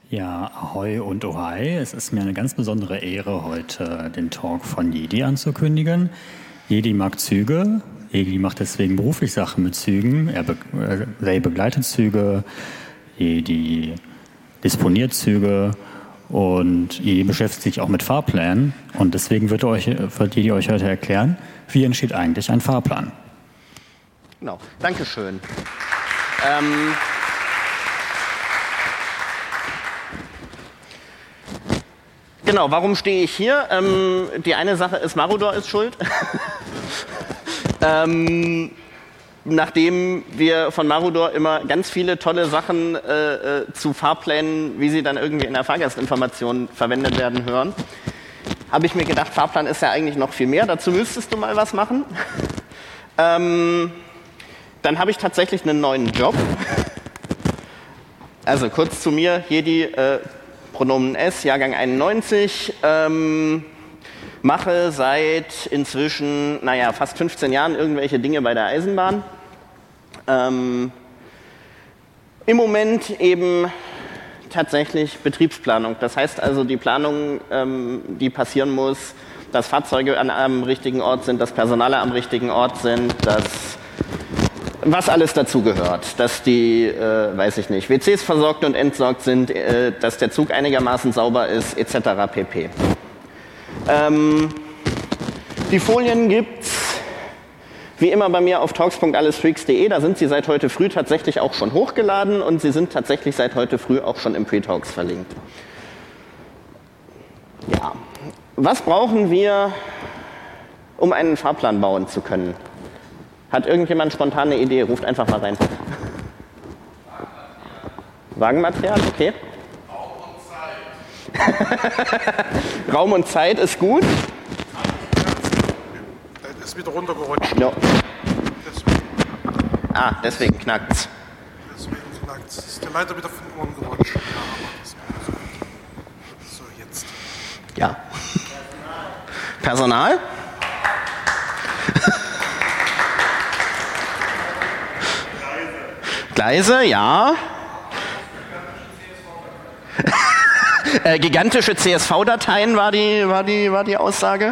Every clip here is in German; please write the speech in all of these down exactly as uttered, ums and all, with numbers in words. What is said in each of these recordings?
Ja, ahoi und ohai. Es ist mir eine ganz besondere Ehre, heute den Talk von Jedi anzukündigen. Jedi mag Züge. Jedi macht deswegen beruflich Sachen mit Zügen. Er be äh, begleitet Züge. Jedi disponiert Züge. Und Jedi beschäftigt sich auch mit Fahrplänen. Und deswegen wird, euch, wird Jedi euch heute erklären, wie entsteht eigentlich ein Fahrplan. Genau, Dankeschön. Ähm Genau, warum stehe ich hier? Ähm, die eine Sache ist, Marudor ist schuld. ähm, nachdem wir von Marudor immer ganz viele tolle Sachen äh, äh, zu Fahrplänen, wie sie dann irgendwie in der Fahrgastinformation verwendet werden, hören, habe ich mir gedacht, Fahrplan ist ja eigentlich noch viel mehr. Dazu müsstest du mal was machen. ähm, dann habe ich tatsächlich einen neuen Job. Also kurz zu mir, Jedi, äh, Pronomen S, Jahrgang einundneunzig, ähm, mache seit inzwischen, naja, fast fünfzehn Jahren irgendwelche Dinge bei der Eisenbahn. Ähm, Im Moment eben tatsächlich Betriebsplanung. Das heißt also die Planung, ähm, die passieren muss, dass Fahrzeuge an am richtigen Ort sind, dass Personale am richtigen Ort sind, dass was alles dazugehört, dass die, äh, weiß ich nicht, W Cs versorgt und entsorgt sind, äh, dass der Zug einigermaßen sauber ist, et cetera pp. Ähm, die Folien gibt's wie immer bei mir auf talks punkt allesfreaks punkt de. Da sind sie seit heute früh tatsächlich auch schon hochgeladen und sie sind tatsächlich seit heute früh auch schon im Pre-Talks verlinkt. Ja, was brauchen wir, um einen Fahrplan bauen zu können? Hat irgendjemand spontan eine Idee? Ruft einfach mal rein. Wagenmaterial, okay. Raum und Zeit. Raum und Zeit ist gut. Das ist wieder runtergerutscht. No. Deswegen. Ah, deswegen knackt's. Deswegen knackt's. Ist der Leiter wieder von oben gerutscht. Ja, aber das so jetzt. Ja. Personal? Gleise, ja. äh, gigantische C S V-Dateien war die, war, die, war die Aussage.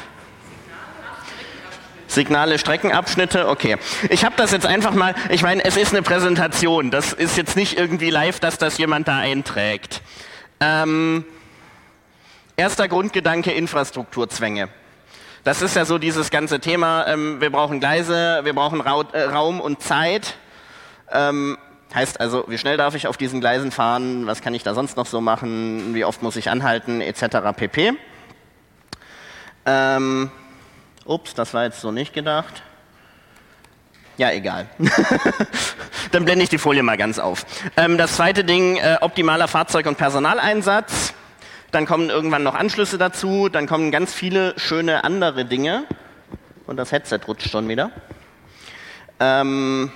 Signale, Streckenabschnitte, okay. Ich habe das jetzt einfach mal, ich meine, es ist eine Präsentation. Das ist jetzt nicht irgendwie live, dass das jemand da einträgt. Ähm, erster Grundgedanke, Infrastrukturzwänge. Das ist ja so dieses ganze Thema, ähm, wir brauchen Gleise, wir brauchen Ra äh, Raum und Zeit. Ähm, heißt also, wie schnell darf ich auf diesen Gleisen fahren, was kann ich da sonst noch so machen, wie oft muss ich anhalten, et cetera pp. Ähm, ups, das war jetzt so nicht gedacht. Ja, egal. Dann blende ich die Folie mal ganz auf. Ähm, das zweite Ding, äh, optimaler Fahrzeug- und Personaleinsatz. Dann kommen irgendwann noch Anschlüsse dazu, dann kommen ganz viele schöne andere Dinge. Und das Headset rutscht schon wieder. Ähm...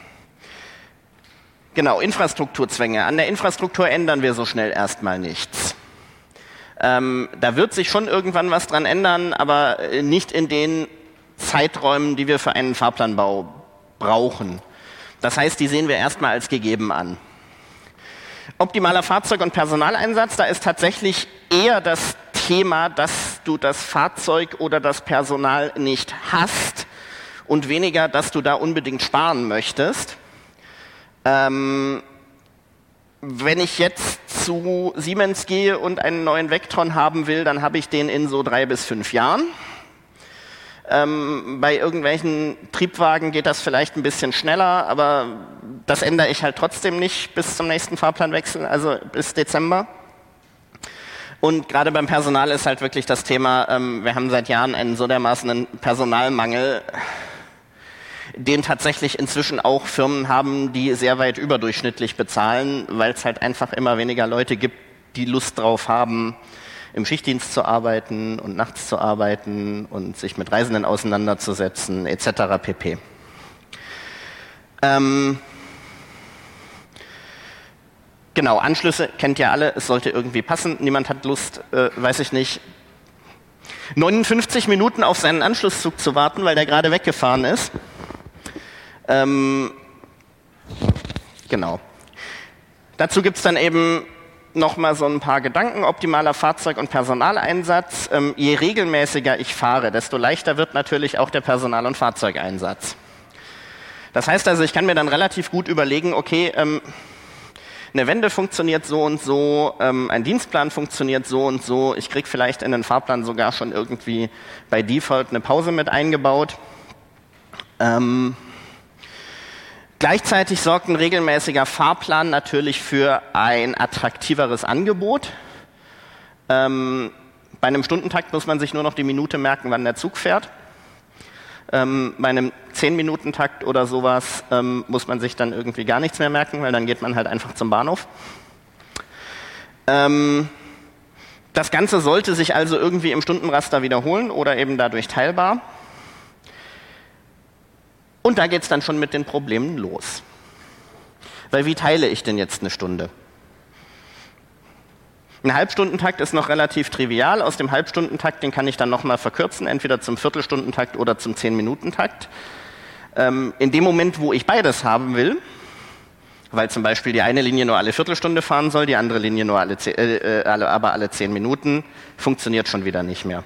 Genau, Infrastrukturzwänge. An der Infrastruktur ändern wir so schnell erstmal nichts. Ähm, da wird sich schon irgendwann was dran ändern, aber nicht in den Zeiträumen, die wir für einen Fahrplanbau brauchen. Das heißt, die sehen wir erstmal als gegeben an. Optimaler Fahrzeug- und Personaleinsatz, da ist tatsächlich eher das Thema, dass du das Fahrzeug oder das Personal nicht hast und weniger, dass du da unbedingt sparen möchtest. Ähm, wenn ich jetzt zu Siemens gehe und einen neuen Vectron haben will, dann habe ich den in so drei bis fünf Jahren. Ähm, bei irgendwelchen Triebwagen geht das vielleicht ein bisschen schneller, aber das ändere ich halt trotzdem nicht bis zum nächsten Fahrplanwechsel, also bis Dezember. Und gerade beim Personal ist halt wirklich das Thema, ähm, wir haben seit Jahren einen so dermaßen Personalmangel, den tatsächlich inzwischen auch Firmen haben, die sehr weit überdurchschnittlich bezahlen, weil es halt einfach immer weniger Leute gibt, die Lust drauf haben, im Schichtdienst zu arbeiten und nachts zu arbeiten und sich mit Reisenden auseinanderzusetzen, et cetera pp. Ähm genau, Anschlüsse kennt ihr alle, es sollte irgendwie passen, niemand hat Lust, äh, weiß ich nicht, neunundfünfzig Minuten auf seinen Anschlusszug zu warten, weil der gerade weggefahren ist. Ähm, genau. Dazu gibt es dann eben nochmal so ein paar Gedanken. Optimaler Fahrzeug- und Personaleinsatz. Ähm, je regelmäßiger ich fahre, desto leichter wird natürlich auch der Personal- und Fahrzeugeinsatz. Das heißt also, ich kann mir dann relativ gut überlegen, okay, ähm, eine Wende funktioniert so und so, ähm, ein Dienstplan funktioniert so und so, ich kriege vielleicht in den Fahrplan sogar schon irgendwie bei Default eine Pause mit eingebaut. Ähm, gleichzeitig sorgt ein regelmäßiger Fahrplan natürlich für ein attraktiveres Angebot. Ähm, bei einem Stundentakt muss man sich nur noch die Minute merken, wann der Zug fährt. Ähm, bei einem zehn-Minuten-Takt oder sowas ähm, muss man sich dann irgendwie gar nichts mehr merken, weil dann geht man halt einfach zum Bahnhof. Ähm, das Ganze sollte sich also irgendwie im Stundenraster wiederholen oder eben dadurch teilbar. Und da geht es dann schon mit den Problemen los. Weil wie teile ich denn jetzt eine Stunde? Ein Halbstundentakt ist noch relativ trivial. Aus dem Halbstundentakt, den kann ich dann nochmal verkürzen, entweder zum Viertelstundentakt oder zum Zehn-Minuten-Takt. Ähm, in dem Moment, wo ich beides haben will, weil zum Beispiel die eine Linie nur alle Viertelstunde fahren soll, die andere Linie nur alle, äh, alle, aber alle zehn Minuten, funktioniert schon wieder nicht mehr.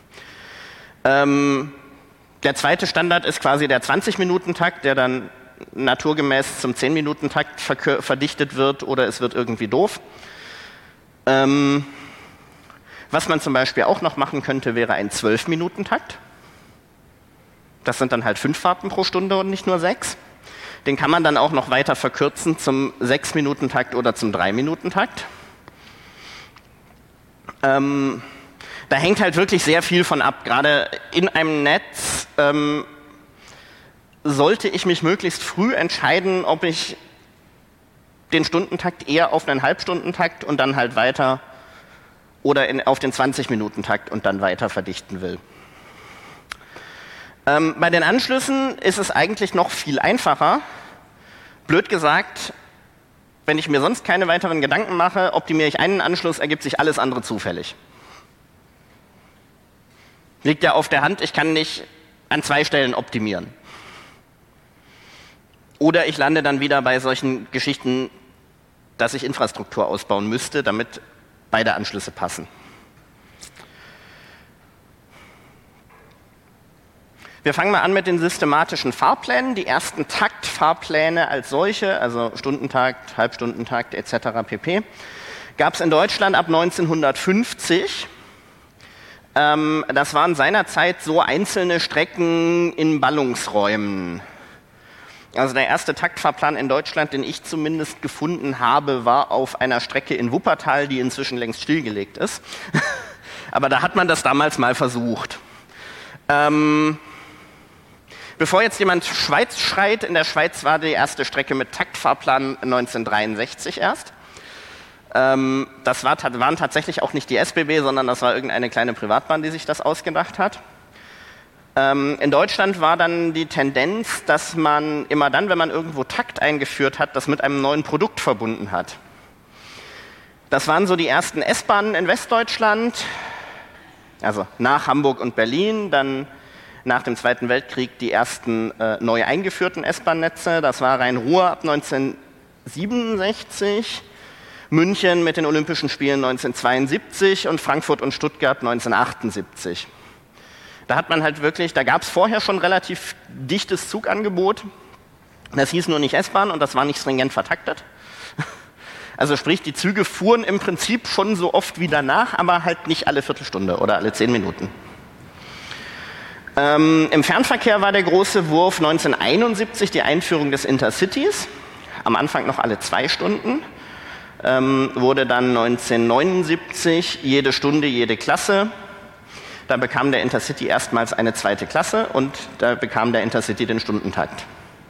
Ähm, der zweite Standard ist quasi der zwanzig-Minuten-Takt, der dann naturgemäß zum zehn-Minuten-Takt verdichtet wird oder es wird irgendwie doof. Ähm, was man zum Beispiel auch noch machen könnte, wäre ein zwölf-Minuten-Takt. Das sind dann halt fünf Fahrten pro Stunde und nicht nur sechs. Den kann man dann auch noch weiter verkürzen zum sechs-Minuten-Takt oder zum drei-Minuten-Takt. Ähm, da hängt halt wirklich sehr viel von ab. Gerade in einem Netz ähm, sollte ich mich möglichst früh entscheiden, ob ich den Stundentakt eher auf einen Halbstundentakt und dann halt weiter oder in, auf den zwanzig-Minuten-Takt und dann weiter verdichten will. Ähm, bei den Anschlüssen ist es eigentlich noch viel einfacher. Blöd gesagt, wenn ich mir sonst keine weiteren Gedanken mache, optimiere ich einen Anschluss, ergibt sich alles andere zufällig. Liegt ja auf der Hand, ich kann nicht an zwei Stellen optimieren. Oder ich lande dann wieder bei solchen Geschichten, dass ich Infrastruktur ausbauen müsste, damit beide Anschlüsse passen. Wir fangen mal an mit den systematischen Fahrplänen. Die ersten Taktfahrpläne als solche, also Stundentakt, Halbstundentakt et cetera pp., gab es in Deutschland ab neunzehnhundertfünfzig. Ähm, das waren seinerzeit so einzelne Strecken in Ballungsräumen. Also der erste Taktfahrplan in Deutschland, den ich zumindest gefunden habe, war auf einer Strecke in Wuppertal, die inzwischen längst stillgelegt ist. Aber da hat man das damals mal versucht. Ähm, bevor jetzt jemand Schweiz schreit, in der Schweiz war die erste Strecke mit Taktfahrplan neunzehnhundertdreiundsechzig erst. Ähm, das war, waren tatsächlich auch nicht die S B B, sondern das war irgendeine kleine Privatbahn, die sich das ausgedacht hat. In Deutschland war dann die Tendenz, dass man immer dann, wenn man irgendwo Takt eingeführt hat, das mit einem neuen Produkt verbunden hat. Das waren so die ersten S-Bahnen in Westdeutschland, also nach Hamburg und Berlin, dann nach dem Zweiten Weltkrieg die ersten äh, neu eingeführten S-Bahn-Netze. Das war Rhein-Ruhr ab neunzehnhundertsiebenundsechzig, München mit den Olympischen Spielen neunzehnhundertzweiundsiebzig und Frankfurt und Stuttgart neunzehnhundertachtundsiebzig. Da hat man halt wirklich, da gab es vorher schon relativ dichtes Zugangebot. Das hieß nur nicht S-Bahn und das war nicht stringent vertaktet. Also sprich, die Züge fuhren im Prinzip schon so oft wie danach, aber halt nicht alle Viertelstunde oder alle zehn Minuten. Ähm, Im Fernverkehr war der große Wurf neunzehnhunderteinundsiebzig die Einführung des Intercities. Am Anfang noch alle zwei Stunden. Ähm, wurde dann neunzehnhundertneunundsiebzig jede Stunde, jede Klasse. Da bekam der Intercity erstmals eine zweite Klasse und da bekam der Intercity den Stundentakt.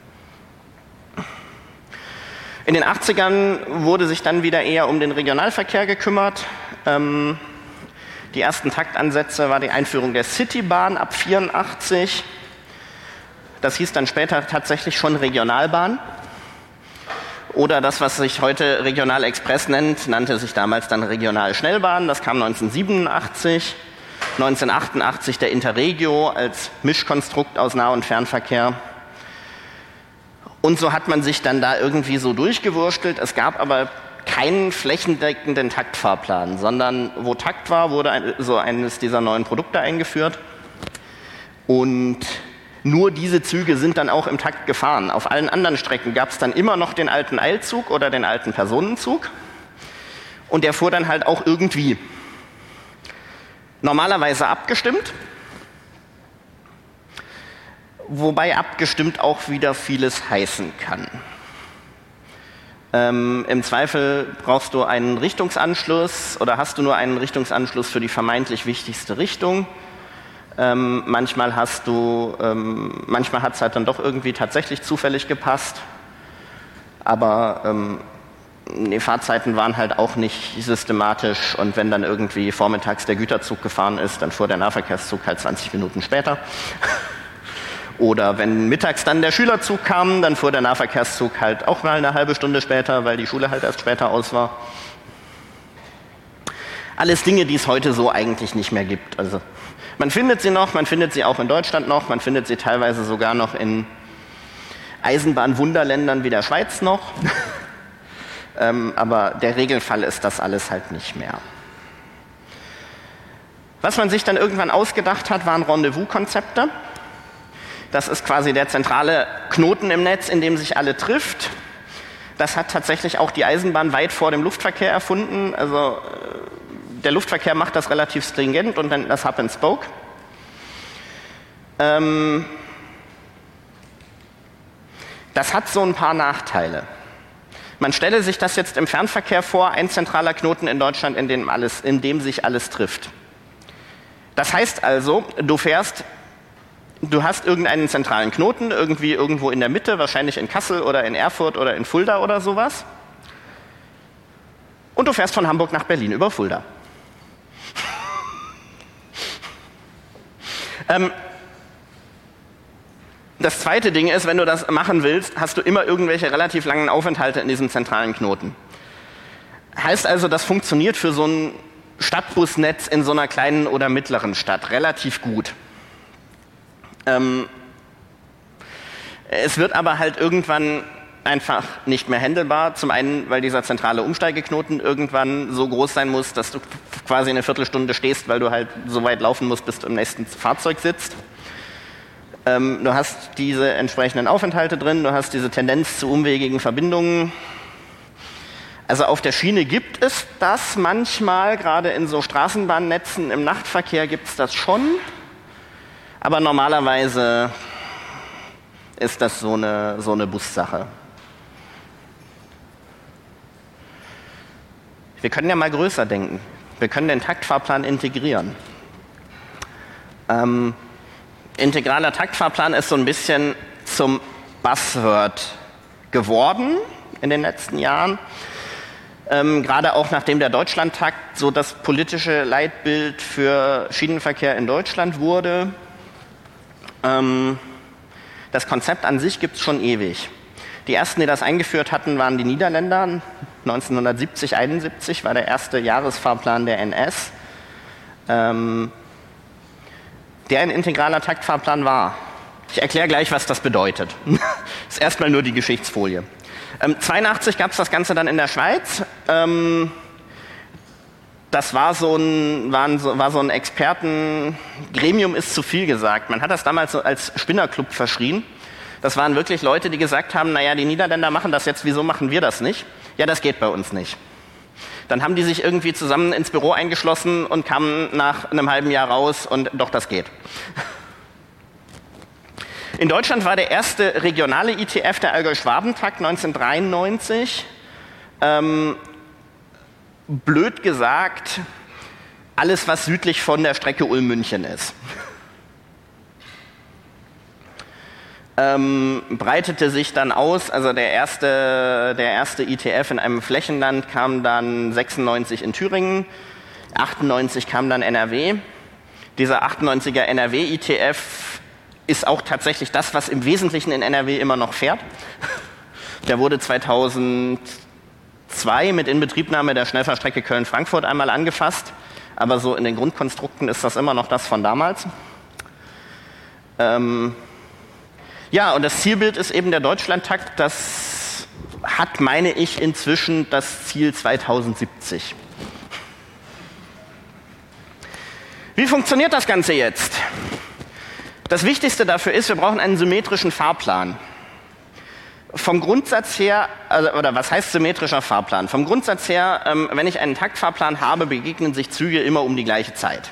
In den achtzigern wurde sich dann wieder eher um den Regionalverkehr gekümmert. Ähm, die ersten Taktansätze war die Einführung der Citybahn ab vierundachtzig. Das hieß dann später tatsächlich schon Regionalbahn. Oder das, was sich heute Regionalexpress nennt, nannte sich damals dann Regionalschnellbahn. Das kam neunzehnhundertsiebenundachtzig. neunzehnhundertachtundachtzig der Interregio als Mischkonstrukt aus Nah- und Fernverkehr. Und so hat man sich dann da irgendwie so durchgewurstelt. Es gab aber keinen flächendeckenden Taktfahrplan, sondern wo Takt war, wurde ein, so eines dieser neuen Produkte eingeführt. Und nur diese Züge sind dann auch im Takt gefahren. Auf allen anderen Strecken gab es dann immer noch den alten Eilzug oder den alten Personenzug. Und der fuhr dann halt auch irgendwie. Normalerweise abgestimmt. Wobei abgestimmt auch wieder vieles heißen kann. Ähm, Im Zweifel brauchst du einen Richtungsanschluss oder hast du nur einen Richtungsanschluss für die vermeintlich wichtigste Richtung. Ähm, manchmal hast du, ähm, manchmal hat es halt dann doch irgendwie tatsächlich zufällig gepasst. Aber ähm, die Fahrzeiten waren halt auch nicht systematisch und wenn dann irgendwie vormittags der Güterzug gefahren ist, dann fuhr der Nahverkehrszug halt zwanzig Minuten später. Oder wenn mittags dann der Schülerzug kam, dann fuhr der Nahverkehrszug halt auch mal eine halbe Stunde später, weil die Schule halt erst später aus war. Alles Dinge, die es heute so eigentlich nicht mehr gibt. Also man findet sie noch, man findet sie auch in Deutschland noch, man findet sie teilweise sogar noch in Eisenbahnwunderländern wie der Schweiz noch. ähm, aber der Regelfall ist das alles halt nicht mehr. Was man sich dann irgendwann ausgedacht hat, waren Rendezvous-Konzepte. Das ist quasi der zentrale Knoten im Netz, in dem sich alle trifft. Das hat tatsächlich auch die Eisenbahn weit vor dem Luftverkehr erfunden. Also der Luftverkehr macht das relativ stringent und nennt das Hub and Spoke. Ähm das hat so ein paar Nachteile. Man stelle sich das jetzt im Fernverkehr vor, ein zentraler Knoten in Deutschland, in dem, alles, in dem sich alles trifft. Das heißt also, du fährst, du hast irgendeinen zentralen Knoten, irgendwie irgendwo in der Mitte, wahrscheinlich in Kassel oder in Erfurt oder in Fulda oder sowas. Und du fährst von Hamburg nach Berlin über Fulda. ähm, das zweite Ding ist, wenn du das machen willst, hast du immer irgendwelche relativ langen Aufenthalte in diesem zentralen Knoten. Heißt also, das funktioniert für so ein Stadtbusnetz in so einer kleinen oder mittleren Stadt relativ gut. Ähm, es wird aber halt irgendwann einfach nicht mehr handelbar. Zum einen, weil dieser zentrale Umsteigeknoten irgendwann so groß sein muss, dass du quasi eine Viertelstunde stehst, weil du halt so weit laufen musst, bis du im nächsten Fahrzeug sitzt. Ähm, du hast diese entsprechenden Aufenthalte drin, du hast diese Tendenz zu umwegigen Verbindungen. Also auf der Schiene gibt es das manchmal, gerade in so Straßenbahnnetzen im Nachtverkehr gibt es das schon. Aber normalerweise ist das so eine, so eine Bussache. Wir können ja mal größer denken. Wir können den Taktfahrplan integrieren. Ähm, integraler Taktfahrplan ist so ein bisschen zum Buzzword geworden in den letzten Jahren. Ähm, gerade auch nachdem der Deutschlandtakt so das politische Leitbild für Schienenverkehr in Deutschland wurde. Ähm, das Konzept an sich gibt es schon ewig. Die ersten, die das eingeführt hatten, waren die Niederländer. neunzehnhundertsiebzig, einundsiebzig war der erste Jahresfahrplan der N S, ähm, der ein integraler Taktfahrplan war. Ich erkläre gleich, was das bedeutet. Das ist erstmal nur die Geschichtsfolie. Ähm, zweiundachtzig gab es das Ganze dann in der Schweiz. Ähm, das war so ein, waren so, war so ein Expertengremium, ist zu viel gesagt. Man hat das damals so als Spinnerclub verschrien. Das waren wirklich Leute, die gesagt haben, naja, die Niederländer machen das jetzt, wieso machen wir das nicht? Ja, das geht bei uns nicht. Dann haben die sich irgendwie zusammen ins Büro eingeschlossen und kamen nach einem halben Jahr raus und doch, das geht. In Deutschland war der erste regionale I T F der Allgäu-Schwaben-Takt neunzehnhundertdreiundneunzig. Ähm, blöd gesagt, alles, was südlich von der Strecke Ulm-München ist. Ähm, breitete sich dann aus, also der erste, der erste I T F in einem Flächenland kam dann sechsundneunzig in Thüringen, achtundneunzig kam dann N R W. Dieser achtundneunziger N R W-I T F ist auch tatsächlich das, was im Wesentlichen in N R W immer noch fährt. Der wurde zweitausendzwei mit Inbetriebnahme der Schnellfahrstrecke Köln-Frankfurt einmal angefasst, aber so in den Grundkonstrukten ist das immer noch das von damals. Ähm Ja, und das Zielbild ist eben der Deutschlandtakt. Das hat, meine ich, inzwischen das Ziel zweitausendsiebzig. Wie funktioniert das Ganze jetzt? Das Wichtigste dafür ist, wir brauchen einen symmetrischen Fahrplan. Vom Grundsatz her, also, oder was heißt symmetrischer Fahrplan? Vom Grundsatz her, ähm, wenn ich einen Taktfahrplan habe, begegnen sich Züge immer um die gleiche Zeit.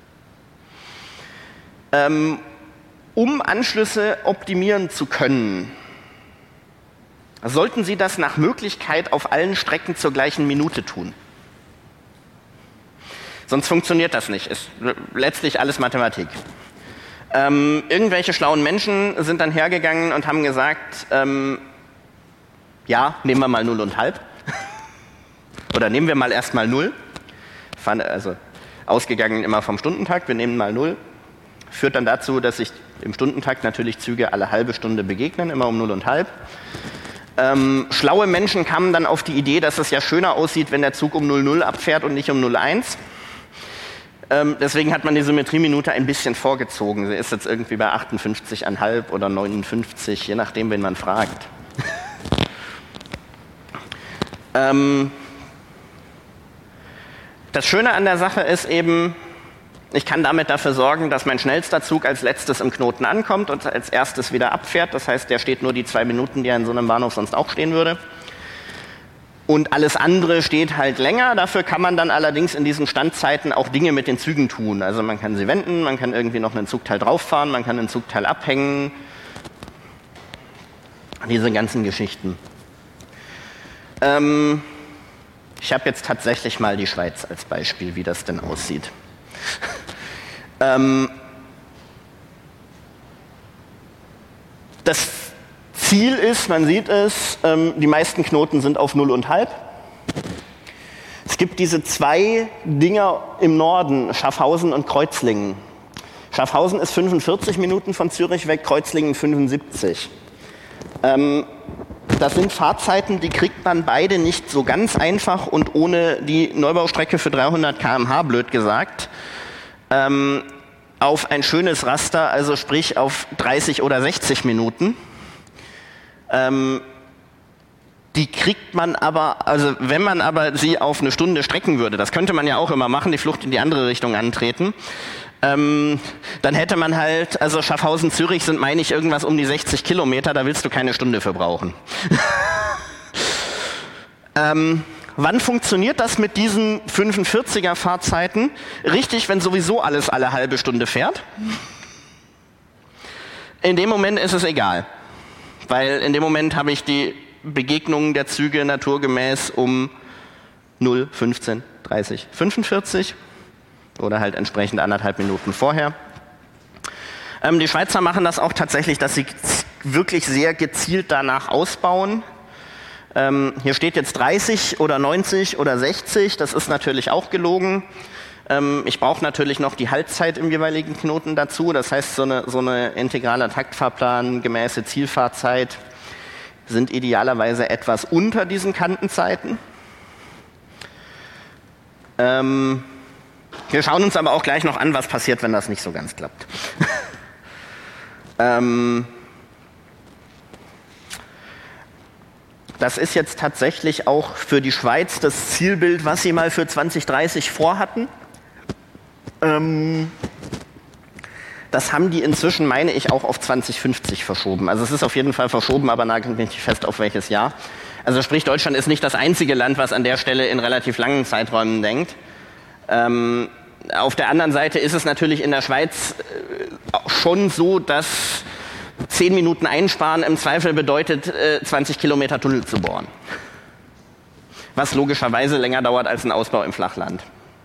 Ähm, um Anschlüsse optimieren zu können, sollten Sie das nach Möglichkeit auf allen Strecken zur gleichen Minute tun. Sonst funktioniert das nicht. Ist letztlich alles Mathematik. Ähm, irgendwelche schlauen Menschen sind dann hergegangen und haben gesagt, ähm, ja, nehmen wir mal null und halb. Oder nehmen wir mal erstmal null. Also ausgegangen immer vom Stundentakt, wir nehmen mal null. Führt dann dazu, dass sich im Stundentakt natürlich Züge alle halbe Stunde begegnen, immer um null und halb. Ähm, schlaue Menschen kamen dann auf die Idee, dass es ja schöner aussieht, wenn der Zug um null null abfährt und nicht um null eins. Ähm, deswegen hat man die Symmetrieminute ein bisschen vorgezogen. Sie ist jetzt irgendwie bei achtundfünfzig Komma fünf oder neunundfünfzig, je nachdem, wen man fragt. ähm, das Schöne an der Sache ist eben, ich kann damit dafür sorgen, dass mein schnellster Zug als letztes im Knoten ankommt und als erstes wieder abfährt. Das heißt, der steht nur die zwei Minuten, die er in so einem Bahnhof sonst auch stehen würde. Und alles andere steht halt länger. Dafür kann man dann allerdings in diesen Standzeiten auch Dinge mit den Zügen tun. Also man kann sie wenden, man kann irgendwie noch einen Zugteil drauffahren, man kann einen Zugteil abhängen. Diese ganzen Geschichten. Ähm, ich habe jetzt tatsächlich mal die Schweiz als Beispiel, wie das denn aussieht. ähm, das Ziel ist, man sieht es, ähm, die meisten Knoten sind auf null und halb. Es gibt diese zwei Dinger im Norden, Schaffhausen und Kreuzlingen. Schaffhausen ist fünfundvierzig Minuten von Zürich weg, Kreuzlingen fünfundsiebzig. Ähm, das sind Fahrzeiten, die kriegt man beide nicht so ganz einfach und ohne die Neubaustrecke für dreihundert Kilometer pro Stunde, blöd gesagt, ähm, auf ein schönes Raster, also sprich auf dreißig oder sechzig Minuten. Ähm, die kriegt man aber, also wenn man aber sie auf eine Stunde strecken würde, das könnte man ja auch immer machen, die Flucht in die andere Richtung antreten, ähm, dann hätte man halt, also Schaffhausen-Zürich sind, meine ich, irgendwas um die sechzig Kilometer, da willst du keine Stunde für brauchen. ähm, wann funktioniert das mit diesen fünfundvierziger Fahrzeiten? Richtig, wenn sowieso alles alle halbe Stunde fährt. In dem Moment ist es egal. Weil in dem Moment habe ich die Begegnungen der Züge naturgemäß um null, fünfzehn, dreißig, fünfundvierzig oder halt entsprechend anderthalb Minuten vorher. Ähm, die Schweizer machen das auch tatsächlich, dass sie wirklich sehr gezielt danach ausbauen. Ähm, hier steht jetzt dreißig oder neunzig oder sechzig, das ist natürlich auch gelogen. Ähm, ich brauche natürlich noch die Haltzeit im jeweiligen Knoten dazu. Das heißt, so eine, so eine integraler Taktfahrplan gemäße Zielfahrzeit sind idealerweise etwas unter diesen Kantenzeiten. Ähm, wir schauen uns aber auch gleich noch an, was passiert, wenn das nicht so ganz klappt. ähm, das ist jetzt tatsächlich auch für die Schweiz das Zielbild, was sie mal für zwanzig dreißig vorhatten. Ähm, das haben die inzwischen, meine ich, auch auf zwanzig fünfzig verschoben. Also es ist auf jeden Fall verschoben, aber nagelt mich nicht fest, auf welches Jahr. Also sprich, Deutschland ist nicht das einzige Land, was an der Stelle in relativ langen Zeiträumen denkt. Ähm, auf der anderen Seite ist es natürlich in der Schweiz äh, schon so, dass zehn Minuten einsparen im Zweifel bedeutet, äh, zwanzig Kilometer Tunnel zu bohren. Was logischerweise länger dauert als ein Ausbau im Flachland.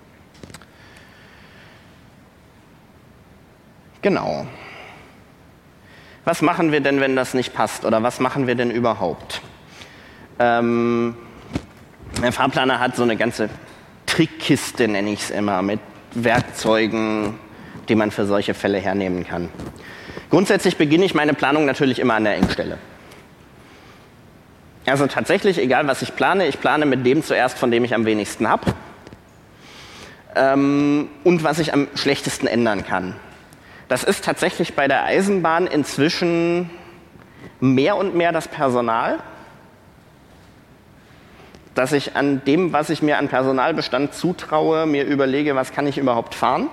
Genau. Was machen wir denn, wenn das nicht passt? Oder was machen wir denn überhaupt? Ähm, der Fahrplaner hat so eine ganze Trickkiste, nenne ich es immer, mit Werkzeugen, die man für solche Fälle hernehmen kann. Grundsätzlich beginne ich meine Planung natürlich immer an der Engstelle. Also tatsächlich, egal was ich plane, ich plane mit dem zuerst, von dem ich am wenigsten habe. Ähm, und was ich am schlechtesten ändern kann. Das ist tatsächlich bei der Eisenbahn inzwischen mehr und mehr das Personal. dass ich an dem, was ich mir an Personalbestand zutraue, mir überlege, was kann ich überhaupt fahren.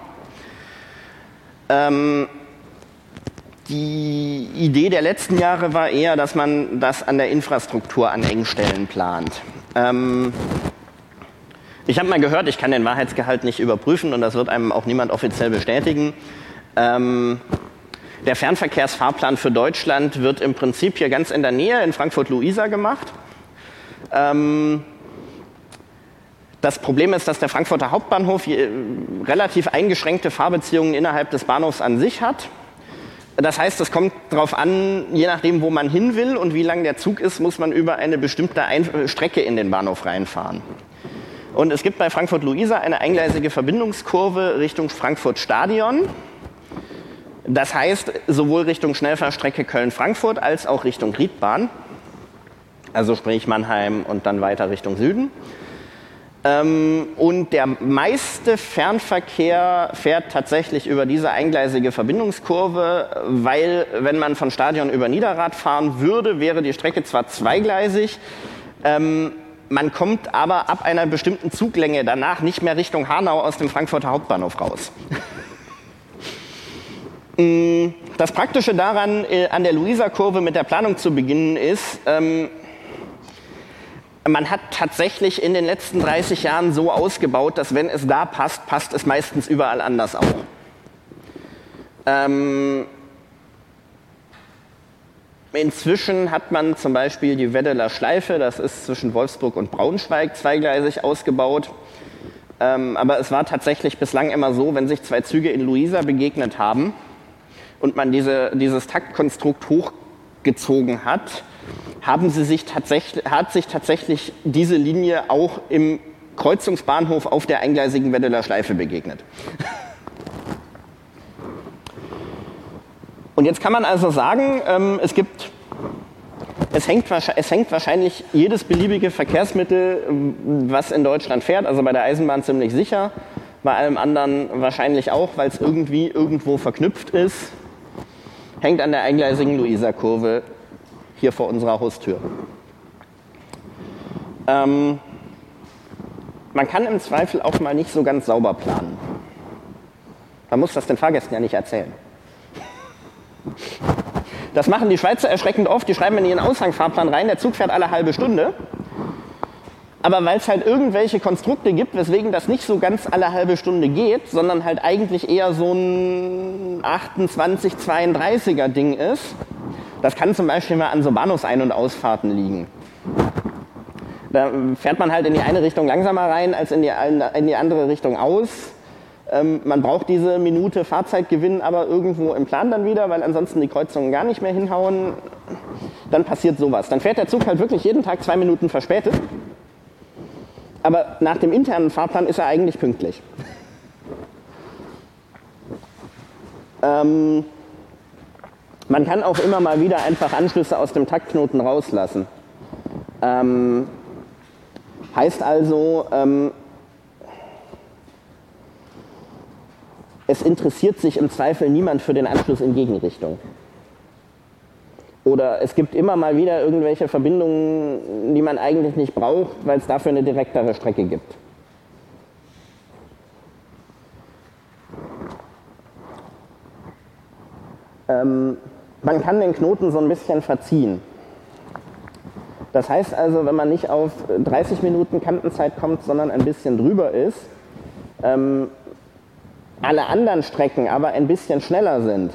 Ähm, die Idee der letzten Jahre war eher, dass man das an der Infrastruktur an Engstellen plant. Ähm, ich habe mal gehört, ich kann den Wahrheitsgehalt nicht überprüfen und das wird einem auch niemand offiziell bestätigen. Ähm, der Fernverkehrsfahrplan für Deutschland wird im Prinzip hier ganz in der Nähe in Frankfurt-Luisa gemacht. Ähm, das Problem ist, dass der Frankfurter Hauptbahnhof relativ eingeschränkte Fahrbeziehungen innerhalb des Bahnhofs an sich hat. Das heißt, es kommt darauf an, je nachdem, wo man hin will und wie lang der Zug ist, muss man über eine bestimmte Ein- Strecke in den Bahnhof reinfahren. Und es gibt bei Frankfurt-Luisa eine eingleisige Verbindungskurve Richtung Frankfurt-Stadion. Das heißt, sowohl Richtung Schnellfahrstrecke Köln-Frankfurt als auch Richtung Riedbahn. Also sprich Mannheim und dann weiter Richtung Süden. Ähm, und der meiste Fernverkehr fährt tatsächlich über diese eingleisige Verbindungskurve, weil, wenn man von Stadion über Niederrad fahren würde, wäre die Strecke zwar zweigleisig, ähm, man kommt aber ab einer bestimmten Zuglänge danach nicht mehr Richtung Hanau aus dem Frankfurter Hauptbahnhof raus. Das Praktische daran, äh, an der Luisa-Kurve mit der Planung zu beginnen, ist, ähm, man hat tatsächlich in den letzten dreißig Jahren so ausgebaut, dass wenn es da passt, passt es meistens überall anders auch. Ähm, inzwischen hat man zum Beispiel die Weddeler Schleife, das ist zwischen Wolfsburg und Braunschweig, zweigleisig ausgebaut. Ähm, aber es war tatsächlich bislang immer so, wenn sich zwei Züge in Luisa begegnet haben und man diese, dieses Taktkonstrukt hochgezogen hat, haben sie sich tatsächlich, hat sich tatsächlich diese Linie auch im Kreuzungsbahnhof auf der eingleisigen Weddeler Schleife begegnet. Und jetzt kann man also sagen, ähm, es gibt, es hängt, es hängt wahrscheinlich jedes beliebige Verkehrsmittel, was in Deutschland fährt, also bei der Eisenbahn ziemlich sicher, bei allem anderen wahrscheinlich auch, weil es irgendwie irgendwo verknüpft ist, hängt an der eingleisigen Luisa-Kurve hier vor unserer Haustür. Ähm, man kann im Zweifel auch mal nicht so ganz sauber planen. Man muss das den Fahrgästen ja nicht erzählen. Das machen die Schweizer erschreckend oft. Die schreiben in ihren Aushangfahrplan rein, der Zug fährt alle halbe Stunde. Aber weil es halt irgendwelche Konstrukte gibt, weswegen das nicht so ganz alle halbe Stunde geht, sondern halt eigentlich eher so ein achtundzwanzig zweiunddreißiger Ding ist. Das kann zum Beispiel mal an so Bahnhofsein- und Ausfahrten liegen. Da fährt man halt in die eine Richtung langsamer rein, als in die, in die andere Richtung aus. Ähm, man braucht diese Minute Fahrzeitgewinn aber irgendwo im Plan dann wieder, weil ansonsten die Kreuzungen gar nicht mehr hinhauen. Dann passiert sowas. Dann fährt der Zug halt wirklich jeden Tag zwei Minuten verspätet. Aber nach dem internen Fahrplan ist er eigentlich pünktlich. ähm, man kann auch immer mal wieder einfach Anschlüsse aus dem Taktknoten rauslassen. Ähm, heißt also, ähm, es interessiert sich im Zweifel niemand für den Anschluss in Gegenrichtung. Oder es gibt immer mal wieder irgendwelche Verbindungen, die man eigentlich nicht braucht, weil es dafür eine direktere Strecke gibt. Ähm, man kann den Knoten so ein bisschen verziehen. Das heißt also, wenn man nicht auf dreißig Minuten Kantenzeit kommt, sondern ein bisschen drüber ist, ähm, alle anderen Strecken aber ein bisschen schneller sind,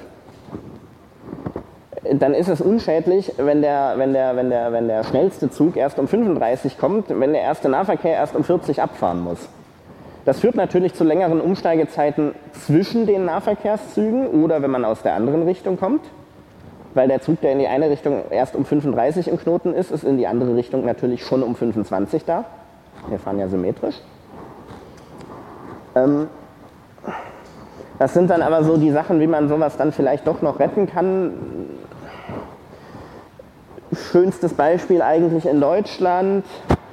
dann ist es unschädlich, wenn der, wenn der, wenn der, wenn der schnellste Zug erst um fünfunddreißig kommt, wenn der erste Nahverkehr erst um vierzig abfahren muss. Das führt natürlich zu längeren Umsteigezeiten zwischen den Nahverkehrszügen oder wenn man aus der anderen Richtung kommt, weil der Zug, der in die eine Richtung erst um fünfunddreißig im Knoten ist, ist in die andere Richtung natürlich schon um fünfundzwanzig da. Wir fahren ja symmetrisch. Ähm, das sind dann aber so die Sachen, wie man sowas dann vielleicht doch noch retten kann. Schönstes Beispiel eigentlich in Deutschland.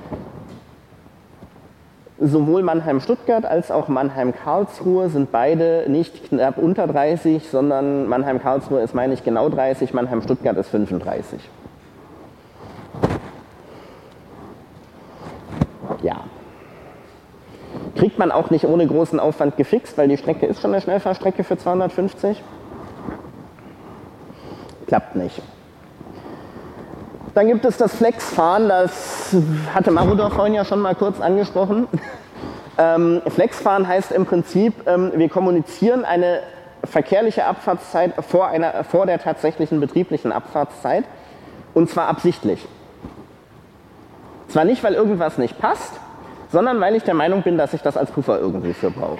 Sowohl Mannheim-Stuttgart als auch Mannheim-Karlsruhe sind beide nicht knapp unter dreißig, sondern Mannheim-Karlsruhe ist, meine ich, genau dreißig, Mannheim-Stuttgart ist fünfunddreißig. Kriegt man auch nicht ohne großen Aufwand gefixt, weil die Strecke ist schon eine Schnellfahrstrecke für zweihundertfünfzig. Klappt nicht. Dann gibt es das Flexfahren, das hatte Marudor vorhin ja schon mal kurz angesprochen. Ähm, Flexfahren heißt im Prinzip, ähm, wir kommunizieren eine verkehrliche Abfahrtszeit vor, einer, vor der tatsächlichen betrieblichen Abfahrtszeit, und zwar absichtlich. Zwar nicht, weil irgendwas nicht passt, sondern weil ich der Meinung bin, dass ich das als Puffer irgendwie für brauche.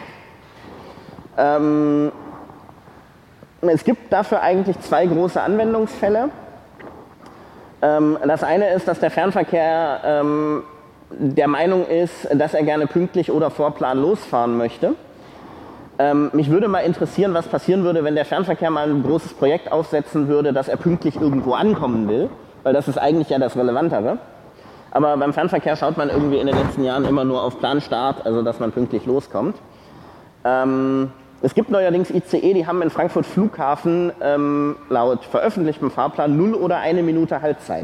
Ähm, es gibt dafür eigentlich zwei große Anwendungsfälle. Ähm, das eine ist, dass der Fernverkehr ähm, der Meinung ist, dass er gerne pünktlich oder vor Plan losfahren möchte. Ähm, mich würde mal interessieren, was passieren würde, wenn der Fernverkehr mal ein großes Projekt aufsetzen würde, dass er pünktlich irgendwo ankommen will, weil das ist eigentlich ja das Relevantere. Aber beim Fernverkehr schaut man irgendwie in den letzten Jahren immer nur auf Planstart, also dass man pünktlich loskommt. Ähm, es gibt neuerdings I C E, die haben in Frankfurt Flughafen ähm, laut veröffentlichtem Fahrplan null oder eine Minute Haltzeit.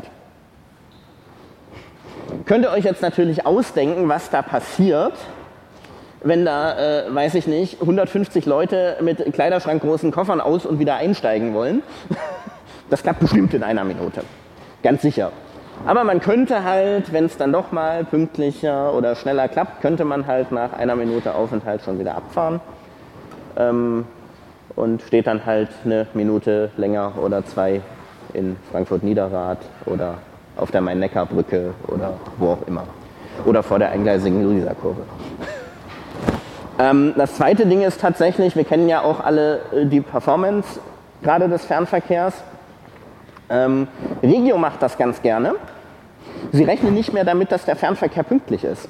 Könnt ihr euch jetzt natürlich ausdenken, was da passiert, wenn da, äh, weiß ich nicht, hundertfünfzig Leute mit kleiderschrankgroßen Koffern aus- und wieder einsteigen wollen. Das klappt bestimmt in einer Minute. Ganz sicher. Aber man könnte halt, wenn es dann doch mal pünktlicher oder schneller klappt, könnte man halt nach einer Minute Aufenthalt schon wieder abfahren. Ähm, und steht dann halt eine Minute länger oder zwei in Frankfurt-Niederrad oder auf der Main-Neckar-Brücke oder wo auch immer. Oder vor der eingleisigen Luisa-Kurve. Ähm, das zweite Ding ist tatsächlich, wir kennen ja auch alle die Performance, gerade des Fernverkehrs. Ähm, Regio macht das ganz gerne. Sie rechnen nicht mehr damit, dass der Fernverkehr pünktlich ist.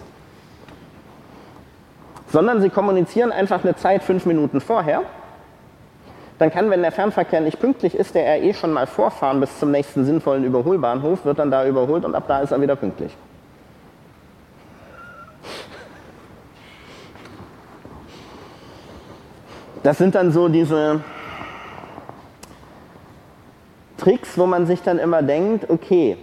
Sondern sie kommunizieren einfach eine Zeit fünf Minuten vorher. Dann kann, wenn der Fernverkehr nicht pünktlich ist, der R E schon mal vorfahren bis zum nächsten sinnvollen Überholbahnhof, wird dann da überholt und ab da ist er wieder pünktlich. Das sind dann so diese Tricks, wo man sich dann immer denkt, okay,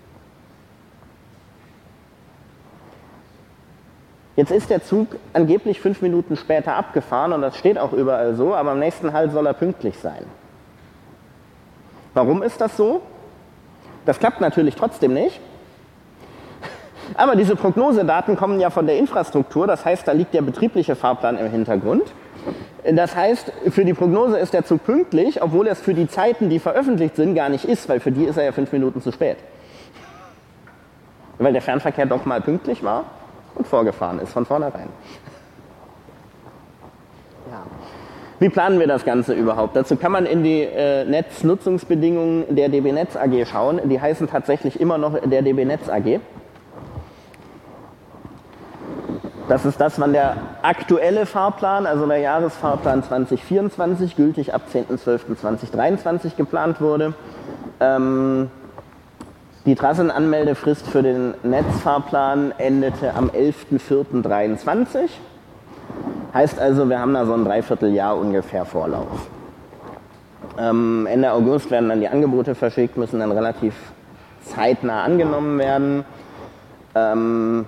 jetzt ist der Zug angeblich fünf Minuten später abgefahren und das steht auch überall so, aber am nächsten Halt soll er pünktlich sein. Warum ist das so? Das klappt natürlich trotzdem nicht. Aber diese Prognosedaten kommen ja von der Infrastruktur, das heißt, da liegt der betriebliche Fahrplan im Hintergrund. Das heißt, für die Prognose ist der Zug pünktlich, obwohl er es für die Zeiten, die veröffentlicht sind, gar nicht ist, weil für die ist er ja fünf Minuten zu spät. Weil der Fernverkehr doch mal pünktlich war und vorgefahren ist von vornherein. Ja. Wie planen wir das Ganze überhaupt? Dazu kann man in die äh, Netznutzungsbedingungen der D B Netz A G schauen. Die heißen tatsächlich immer noch der D B Netz A G. Das ist das, wann der aktuelle Fahrplan, also der Jahresfahrplan zwanzig vierundzwanzig, gültig ab zehnten zwölften zweitausenddreiundzwanzig geplant wurde. Ähm, die Trassenanmeldefrist für den Netzfahrplan endete am elften vierten dreiundzwanzig. Heißt also, wir haben da so ein Dreivierteljahr ungefähr Vorlauf. Ähm, Ende August werden dann die Angebote verschickt, müssen dann relativ zeitnah angenommen werden. Ähm,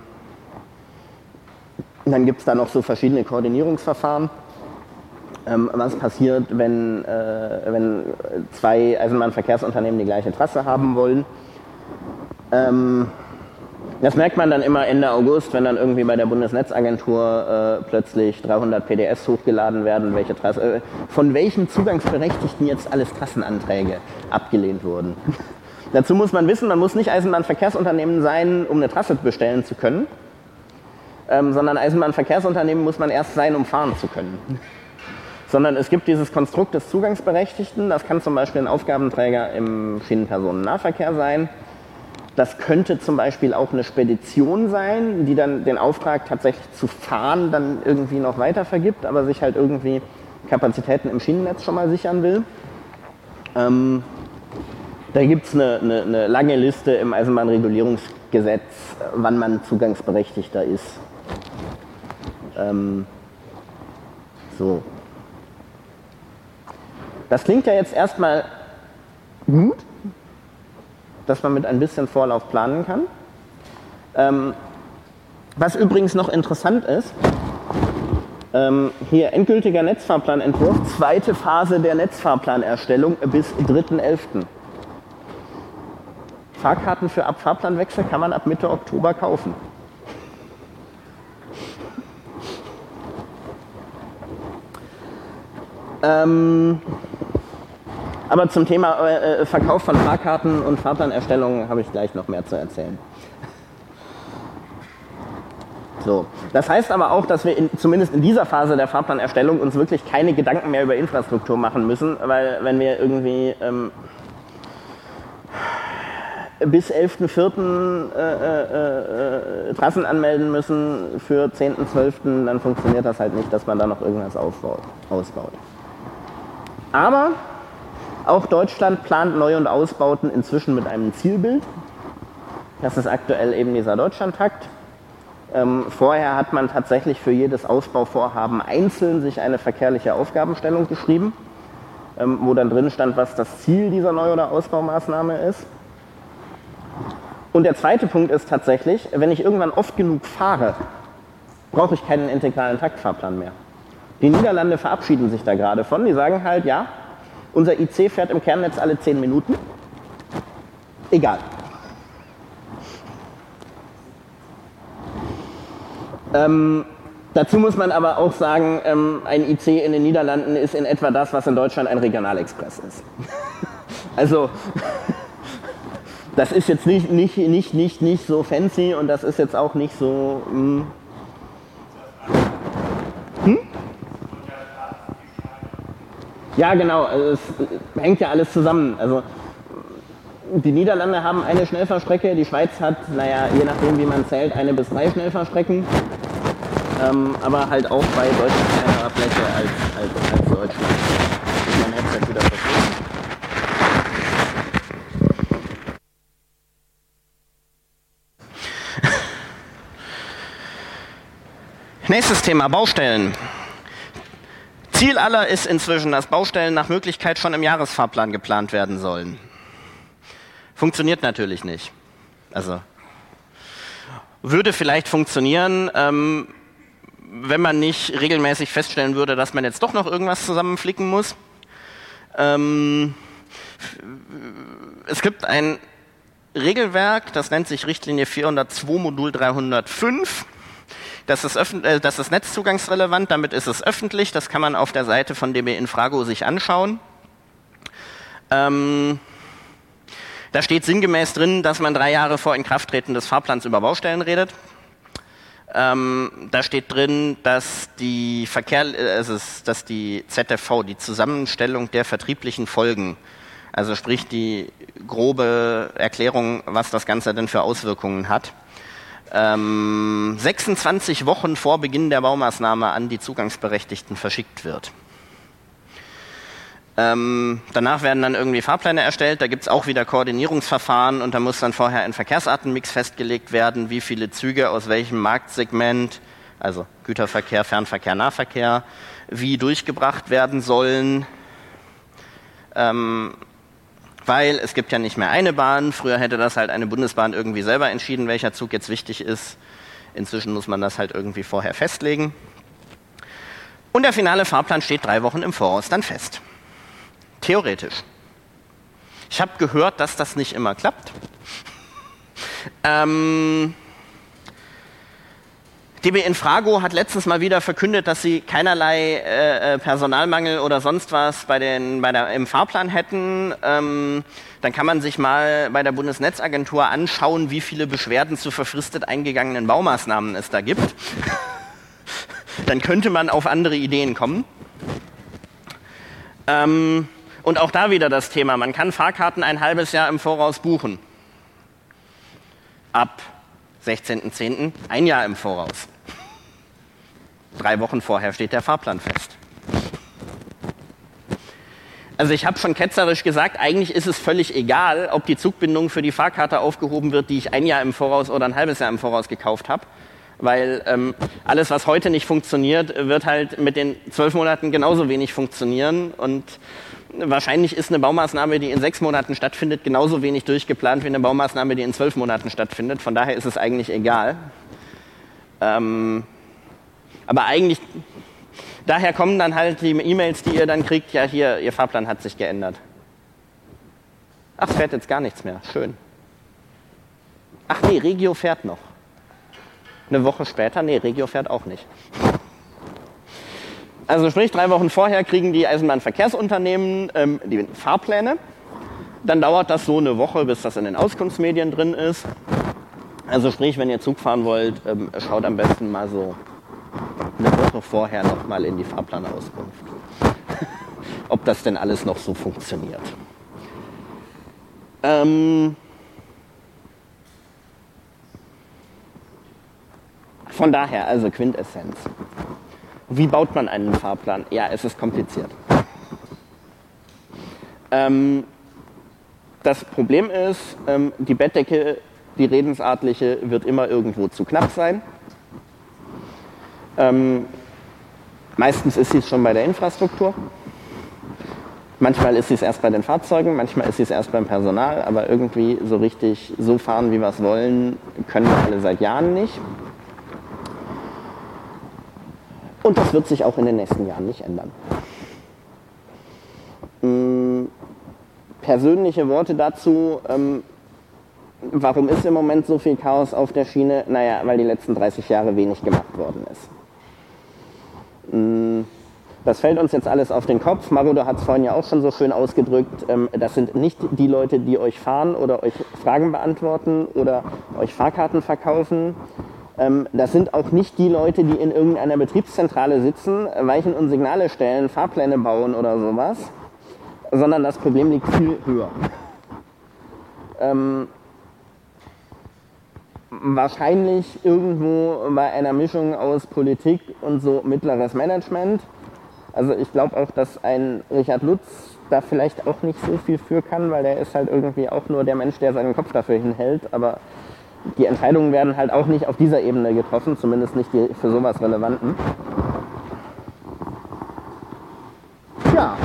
Dann gibt es da noch so verschiedene Koordinierungsverfahren. Ähm, was passiert, wenn, äh, wenn zwei Eisenbahnverkehrsunternehmen die gleiche Trasse haben wollen? Ähm, das merkt man dann immer Ende August, wenn dann irgendwie bei der Bundesnetzagentur äh, plötzlich dreihundert P D Fs hochgeladen werden, welche Trasse, äh, von welchen Zugangsberechtigten jetzt alles Trassenanträge abgelehnt wurden. Dazu muss man wissen, man muss nicht Eisenbahnverkehrsunternehmen sein, um eine Trasse bestellen zu können. Ähm, sondern Eisenbahnverkehrsunternehmen muss man erst sein, um fahren zu können. Sondern es gibt dieses Konstrukt des Zugangsberechtigten, das kann zum Beispiel ein Aufgabenträger im Schienenpersonennahverkehr sein. Das könnte zum Beispiel auch eine Spedition sein, die dann den Auftrag tatsächlich zu fahren dann irgendwie noch weiter vergibt, aber sich halt irgendwie Kapazitäten im Schienennetz schon mal sichern will. Ähm, da gibt es eine, eine, eine lange Liste im Eisenbahnregulierungsgesetz, wann man Zugangsberechtigter ist. Ähm, so. Das klingt ja jetzt erstmal gut, dass man mit ein bisschen Vorlauf planen kann. Ähm, was übrigens noch interessant ist, Ähm, hier endgültiger Netzfahrplanentwurf, zweite Phase der Netzfahrplanerstellung bis dritten elften Fahrkarten für Abfahrplanwechsel kann man ab Mitte Oktober kaufen. Ähm, aber zum Thema äh, Verkauf von Fahrkarten und Fahrplanerstellung habe ich gleich noch mehr zu erzählen. So. Das heißt aber auch, dass wir in, zumindest in dieser Phase der Fahrplanerstellung uns wirklich keine Gedanken mehr über Infrastruktur machen müssen, weil wenn wir irgendwie ähm, bis elften vierten Äh, äh, äh, Trassen anmelden müssen für zehnten zwölften, dann funktioniert das halt nicht, dass man da noch irgendwas aufbaut, ausbaut. Aber auch Deutschland plant Neu- und Ausbauten inzwischen mit einem Zielbild. Das ist aktuell eben dieser Deutschlandtakt. Ähm, vorher hat man tatsächlich für jedes Ausbauvorhaben einzeln sich eine verkehrliche Aufgabenstellung geschrieben, ähm, wo dann drin stand, was das Ziel dieser Neu- oder Ausbaumaßnahme ist. Und der zweite Punkt ist tatsächlich, wenn ich irgendwann oft genug fahre, brauche ich keinen integralen Taktfahrplan mehr. Die Niederlande verabschieden sich da gerade von. Die sagen halt, ja, unser I C fährt im Kernnetz alle zehn Minuten. Egal. Ähm, dazu muss man aber auch sagen, ähm, ein I C in den Niederlanden ist in etwa das, was in Deutschland ein Regionalexpress ist. Also, das ist jetzt nicht, nicht, nicht, nicht, nicht so fancy und das ist jetzt auch nicht so... Hm? Hm? Ja, genau, also es hängt ja alles zusammen. Also, die Niederlande haben eine Schnellfahrstrecke, die Schweiz hat, naja, je nachdem wie man zählt, eine bis drei Schnellfahrstrecken. Ähm, aber halt auch bei deutlich kleinerer Fläche als, als, als Deutschland. Ist mein Headset wieder verschwunden? Nächstes Thema, Baustellen. Ziel aller ist inzwischen, dass Baustellen nach Möglichkeit schon im Jahresfahrplan geplant werden sollen. Funktioniert natürlich nicht. Also würde vielleicht funktionieren, ähm, wenn man nicht regelmäßig feststellen würde, dass man jetzt doch noch irgendwas zusammenflicken muss. Ähm, es gibt ein Regelwerk, das nennt sich Richtlinie vierhundertzwei Modul dreihundertfünf. Das ist, öffn- äh, das ist netzzugangsrelevant, damit ist es öffentlich, das kann man auf der Seite von D B Infrago sich anschauen. Ähm, da steht sinngemäß drin, dass man drei Jahre vor Inkrafttreten des Fahrplans über Baustellen redet. Ähm, da steht drin, dass die Verkehr, also dass die Z F V, die Zusammenstellung der vertrieblichen Folgen, also sprich die grobe Erklärung, was das Ganze denn für Auswirkungen hat, ähm, sechsundzwanzig Wochen vor Beginn der Baumaßnahme an die Zugangsberechtigten verschickt wird. Ähm, danach werden dann irgendwie Fahrpläne erstellt, da gibt es auch wieder Koordinierungsverfahren und da muss dann vorher ein Verkehrsartenmix festgelegt werden, wie viele Züge aus welchem Marktsegment, also Güterverkehr, Fernverkehr, Nahverkehr, wie durchgebracht werden sollen, ähm, weil es gibt ja nicht mehr eine Bahn, früher hätte das halt eine Bundesbahn irgendwie selber entschieden, welcher Zug jetzt wichtig ist, inzwischen muss man das halt irgendwie vorher festlegen. Und der finale Fahrplan steht drei Wochen im Voraus dann fest. Theoretisch. Ich habe gehört, dass das nicht immer klappt. Ähm, D B Infrago hat letztens mal wieder verkündet, dass sie keinerlei äh, Personalmangel oder sonst was bei den, bei der, im Fahrplan hätten. Ähm, dann kann man sich mal bei der Bundesnetzagentur anschauen, wie viele Beschwerden zu verfristet eingegangenen Baumaßnahmen es da gibt. Dann könnte man auf andere Ideen kommen. Ähm, Und auch da wieder das Thema, man kann Fahrkarten ein halbes Jahr im Voraus buchen. Ab sechzehnten zehnten ein Jahr im Voraus. Drei Wochen vorher steht der Fahrplan fest. Also ich habe schon ketzerisch gesagt, eigentlich ist es völlig egal, ob die Zugbindung für die Fahrkarte aufgehoben wird, die ich ein Jahr im Voraus oder ein halbes Jahr im Voraus gekauft habe. Weil ähm, alles, was heute nicht funktioniert, wird halt mit den zwölf Monaten genauso wenig funktionieren und wahrscheinlich ist eine Baumaßnahme, die in sechs Monaten stattfindet, genauso wenig durchgeplant wie eine Baumaßnahme, die in zwölf Monaten stattfindet. Von daher ist es eigentlich egal. Ähm, aber eigentlich daher kommen dann halt die E-Mails, die ihr dann kriegt, ja hier, Ihr Fahrplan hat sich geändert. Ach, es fährt jetzt gar nichts mehr, schön. Ach nee, Regio fährt noch. Eine Woche später, nee, Regio fährt auch nicht. Also sprich, drei Wochen vorher kriegen die Eisenbahnverkehrsunternehmen ähm, die Fahrpläne. Dann dauert das so eine Woche, bis das in den Auskunftsmedien drin ist. Also sprich, wenn ihr Zug fahren wollt, ähm, schaut am besten mal so eine Woche vorher nochmal in die Fahrplanauskunft. Ob das denn alles noch so funktioniert. Ähm Von daher, also Quintessenz. Wie baut man einen Fahrplan? Ja, es ist kompliziert. Ähm, das Problem ist, ähm, die Bettdecke, die redensartliche, wird immer irgendwo zu knapp sein. Ähm, meistens ist sie es schon bei der Infrastruktur. Manchmal ist sie es erst bei den Fahrzeugen, manchmal ist sie es erst beim Personal, aber irgendwie so richtig so fahren, wie wir es wollen, können wir alle seit Jahren nicht. Und das wird sich auch in den nächsten Jahren nicht ändern. Ähm, persönliche Worte dazu, ähm, warum ist im Moment so viel Chaos auf der Schiene? Naja, weil die letzten dreißig Jahre wenig gemacht worden ist. Ähm, das fällt uns jetzt alles auf den Kopf. Marudo hat es vorhin ja auch schon so schön ausgedrückt. Ähm, das sind nicht die Leute, die euch fahren oder euch Fragen beantworten oder euch Fahrkarten verkaufen. Ähm, das sind auch nicht die Leute, die in irgendeiner Betriebszentrale sitzen, Weichen und Signale stellen, Fahrpläne bauen oder sowas, sondern das Problem liegt viel höher. Ähm, wahrscheinlich irgendwo bei einer Mischung aus Politik und so mittleres Management. Also ich glaube auch, dass ein Richard Lutz da vielleicht auch nicht so viel für kann, weil der ist halt irgendwie auch nur der Mensch, der seinen Kopf dafür hinhält, aber die Entscheidungen werden halt auch nicht auf dieser Ebene getroffen, zumindest nicht die für sowas relevanten. Ja.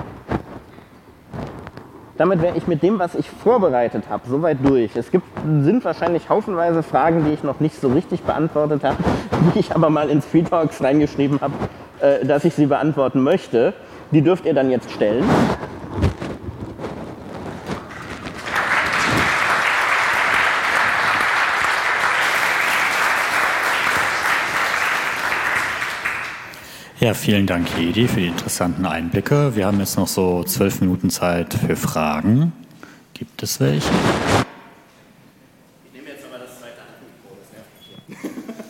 Damit wäre ich mit dem, was ich vorbereitet habe, soweit durch. Es gibt, sind wahrscheinlich haufenweise Fragen, die ich noch nicht so richtig beantwortet habe, die ich aber mal ins Free Talks reingeschrieben habe, äh, dass ich sie beantworten möchte. Die dürft ihr dann jetzt stellen. Ja, vielen Dank, Hedi, für die interessanten Einblicke. Wir haben jetzt noch so zwölf Minuten Zeit für Fragen. Gibt es welche? Ich nehme jetzt aber das zweite Handmikro, das nervt mich hier.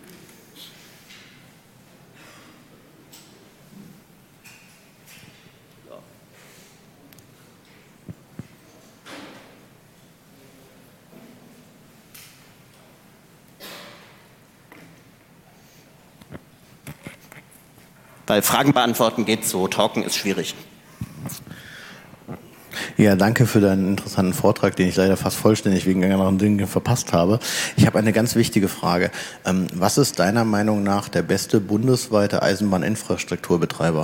Weil Fragen beantworten geht so, talken ist schwierig. Ja, danke für deinen interessanten Vortrag, den ich leider fast vollständig wegen anderen Dingen verpasst habe. Ich habe eine ganz wichtige Frage. Was ist deiner Meinung nach der beste bundesweite Eisenbahninfrastrukturbetreiber?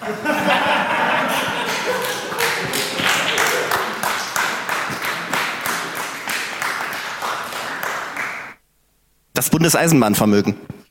Das Bundeseisenbahnvermögen.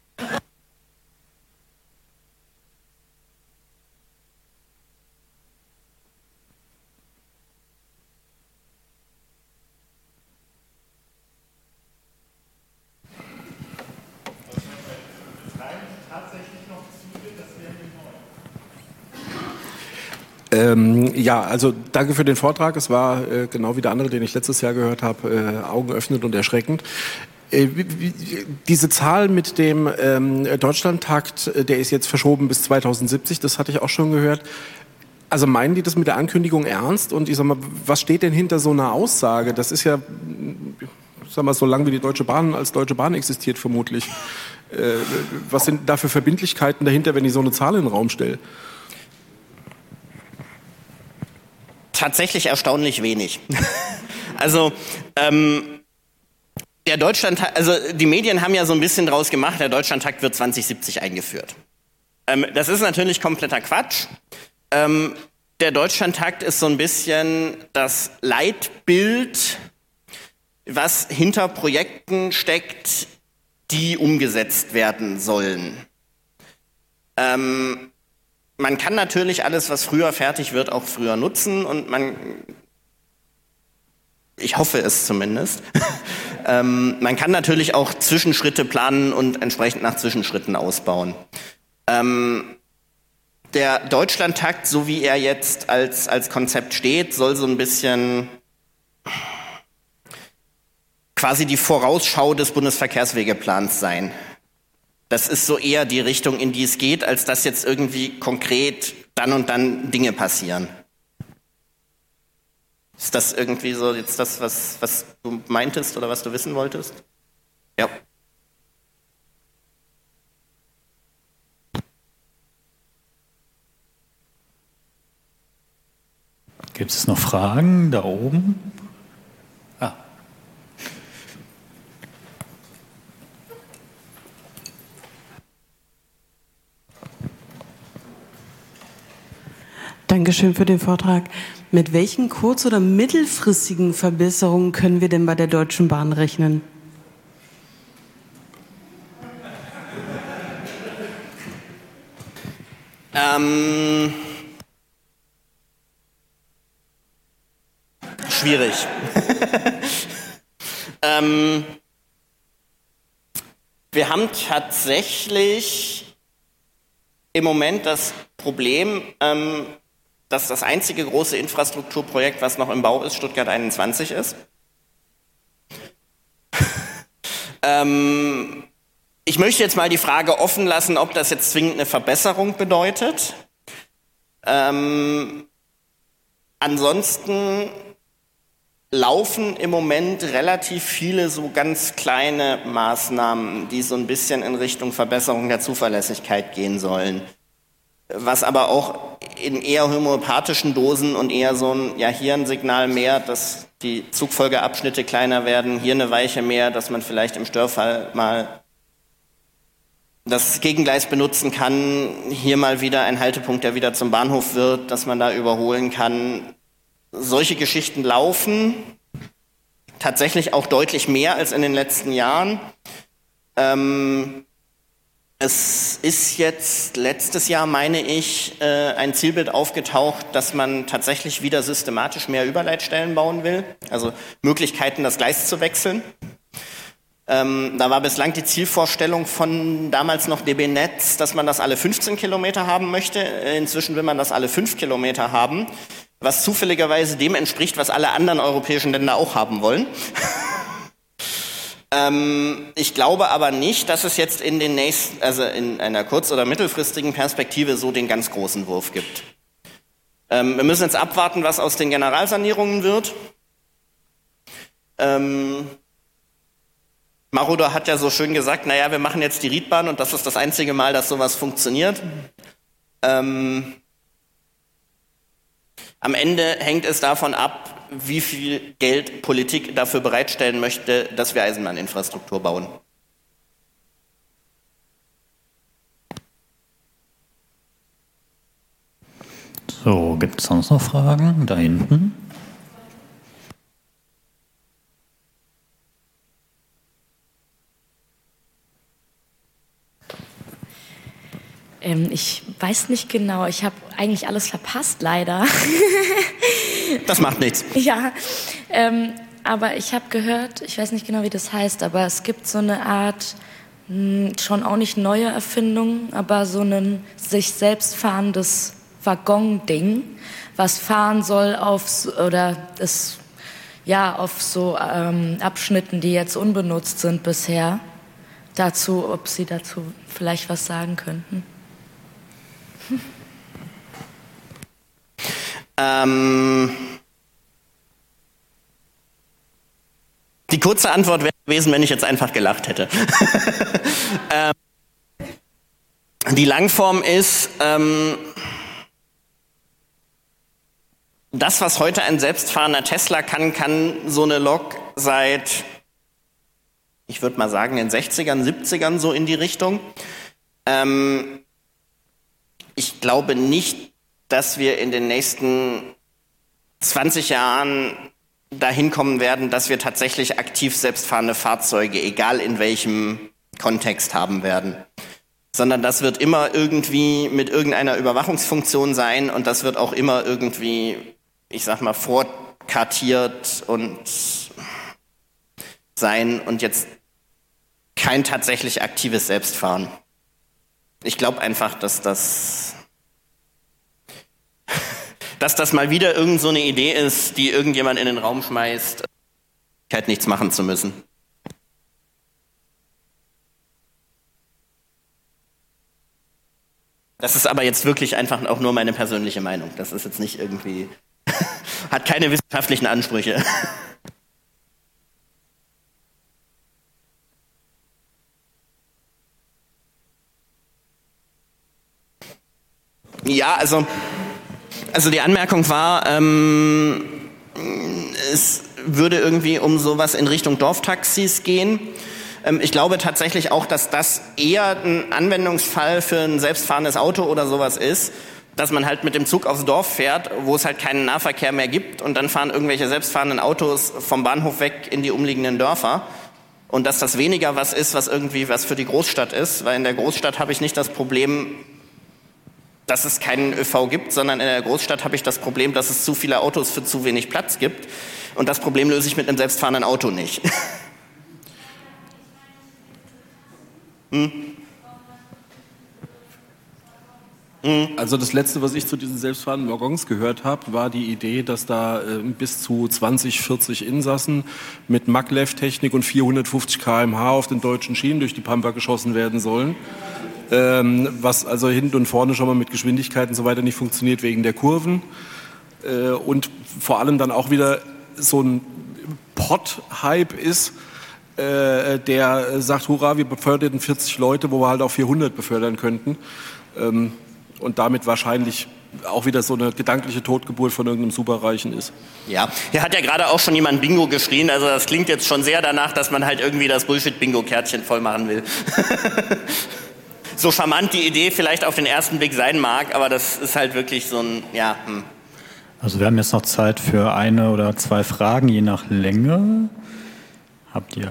Ähm, ja, also danke für den Vortrag. Es war äh, genau wie der andere, den ich letztes Jahr gehört habe, äh, augenöffnend und erschreckend. Äh, wie, wie, diese Zahl mit dem ähm, Deutschlandtakt, der ist jetzt verschoben bis zweitausendsiebzig, das hatte ich auch schon gehört. Also meinen die das mit der Ankündigung ernst? Und ich sag mal, was steht denn hinter so einer Aussage? Das ist ja, sag mal, so lange wie die Deutsche Bahn als Deutsche Bahn existiert vermutlich. Äh, was sind da für Verbindlichkeiten dahinter, wenn ich so eine Zahl in den Raum stelle? Tatsächlich erstaunlich wenig. Also ähm, der Deutschlandtakt, also die Medien haben ja so ein bisschen draus gemacht, der Deutschlandtakt wird zwanzig siebzig eingeführt. Ähm, das ist natürlich kompletter Quatsch. Ähm, der Deutschlandtakt ist so ein bisschen das Leitbild, was hinter Projekten steckt, die umgesetzt werden sollen. Ähm, man kann natürlich alles, was früher fertig wird, auch früher nutzen und man, ich hoffe es zumindest, ähm, man kann natürlich auch Zwischenschritte planen und entsprechend nach Zwischenschritten ausbauen. Ähm, der Deutschlandtakt, so wie er jetzt als, als Konzept steht, soll so ein bisschen quasi die Vorausschau des Bundesverkehrswegeplans sein. Das ist so eher die Richtung, in die es geht, als dass jetzt irgendwie konkret dann und dann Dinge passieren. Ist das irgendwie so jetzt das, was, was du meintest oder was du wissen wolltest? Ja. Gibt es noch Fragen da oben? Ah. Dankeschön für den Vortrag. Mit welchen kurz- oder mittelfristigen Verbesserungen können wir denn bei der Deutschen Bahn rechnen? Ähm, schwierig. ähm, wir haben tatsächlich im Moment das Problem, ähm, dass das einzige große Infrastrukturprojekt, was noch im Bau ist, Stuttgart einundzwanzig ist. ähm, ich möchte jetzt mal die Frage offen lassen, ob das jetzt zwingend eine Verbesserung bedeutet. Ähm, ansonsten laufen im Moment relativ viele so ganz kleine Maßnahmen, die so ein bisschen in Richtung Verbesserung der Zuverlässigkeit gehen sollen. Was aber auch in eher homöopathischen Dosen und eher so ein, ja, hier ein Signal mehr, dass die Zugfolgeabschnitte kleiner werden, hier eine Weiche mehr, dass man vielleicht im Störfall mal das Gegengleis benutzen kann, hier mal wieder ein Haltepunkt, der wieder zum Bahnhof wird, dass man da überholen kann. Solche Geschichten laufen tatsächlich auch deutlich mehr als in den letzten Jahren. Ähm, Es ist jetzt letztes Jahr, meine ich, äh, ein Zielbild aufgetaucht, dass man tatsächlich wieder systematisch mehr Überleitstellen bauen will, also Möglichkeiten, das Gleis zu wechseln. Ähm, da war bislang die Zielvorstellung von damals noch D B Netz, dass man das alle fünfzehn Kilometer haben möchte. Inzwischen will man das alle fünf Kilometer haben, was zufälligerweise dem entspricht, was alle anderen europäischen Länder auch haben wollen. Ähm, ich glaube aber nicht, dass es jetzt in den nächsten, also in einer kurz- oder mittelfristigen Perspektive so den ganz großen Wurf gibt. Ähm, wir müssen jetzt abwarten, was aus den Generalsanierungen wird. Ähm, Maruda hat ja so schön gesagt, naja, wir machen jetzt die Riedbahn und das ist das einzige Mal, dass sowas funktioniert. Ähm, am Ende hängt es davon ab, wie viel Geld Politik dafür bereitstellen möchte, dass wir Eisenbahninfrastruktur bauen. So, gibt es sonst noch Fragen? Da hinten. Ähm, ich weiß nicht genau, ich habe eigentlich alles verpasst, leider. Das macht nichts. Ja, ähm, aber ich habe gehört, ich weiß nicht genau, wie das heißt, aber es gibt so eine Art, mh, schon auch nicht neue Erfindung, aber so ein sich selbst fahrendes Waggon-Ding, was fahren soll auf, oder ist, ja, auf so ähm, Abschnitten, die jetzt unbenutzt sind bisher. Dazu, ob Sie dazu vielleicht was sagen könnten. Ähm, die kurze Antwort wäre gewesen, wenn ich jetzt einfach gelacht hätte. ähm, die Langform ist, ähm, das, was heute ein selbstfahrender Tesla kann, kann so eine Lok seit, ich würde mal sagen, in den sechzigern, siebzigern so in die Richtung. Ähm, ich glaube nicht, dass wir in den nächsten zwanzig Jahren dahin kommen werden, dass wir tatsächlich aktiv selbstfahrende Fahrzeuge, egal in welchem Kontext, haben werden. sondern das wird immer irgendwie mit irgendeiner Überwachungsfunktion sein und das wird auch immer irgendwie, ich sag mal, vorkartiert und sein und jetzt kein tatsächlich aktives Selbstfahren. Ich glaube einfach, dass das, dass das mal wieder irgend so eine Idee ist, die irgendjemand in den Raum schmeißt, halt nichts machen zu müssen. Das ist aber jetzt wirklich einfach auch nur meine persönliche Meinung. Das ist jetzt nicht irgendwie, hat keine wissenschaftlichen Ansprüche. Ja, also, also die Anmerkung war, ähm, es würde irgendwie um sowas in Richtung Dorftaxis gehen. Ähm, ich glaube tatsächlich auch, dass das eher ein Anwendungsfall für ein selbstfahrendes Auto oder sowas ist, dass man halt mit dem Zug aufs Dorf fährt, wo es halt keinen Nahverkehr mehr gibt und dann fahren irgendwelche selbstfahrenden Autos vom Bahnhof weg in die umliegenden Dörfer. Und dass das weniger was ist, was irgendwie was für die Großstadt ist, weil in der Großstadt habe ich nicht das Problem, dass es keinen ÖV gibt, sondern in der Großstadt habe ich das Problem, dass es zu viele Autos für zu wenig Platz gibt. Und das Problem löse ich mit einem selbstfahrenden Auto nicht. hm? Hm? Also das Letzte, was ich zu diesen selbstfahrenden Waggons gehört habe, war die Idee, dass da äh, bis zu zwanzig, vierzig Insassen mit Maglev-Technik und vierhundertfünfzig Kilometer pro Stunde auf den deutschen Schienen durch die Pampa geschossen werden sollen. Ähm, was also hinten und vorne schon mal mit Geschwindigkeiten und so weiter nicht funktioniert wegen der Kurven. Äh, und vor allem dann auch wieder so ein Pod-Hype ist, äh, der sagt, hurra, wir befördern vierzig Leute, wo wir halt auch vierhundert befördern könnten. Ähm, und damit wahrscheinlich auch wieder so eine gedankliche Totgeburt von irgendeinem Superreichen ist. Ja, hier hat ja gerade auch schon jemand Bingo geschrien, also das klingt jetzt schon sehr danach, dass man halt irgendwie das Bullshit-Bingo-Kärtchen voll machen will. So charmant die Idee vielleicht auf den ersten Blick sein mag, aber das ist halt wirklich so ein, ja. Hm. Also wir haben jetzt noch Zeit für eine oder zwei Fragen, je nach Länge. Habt ihr?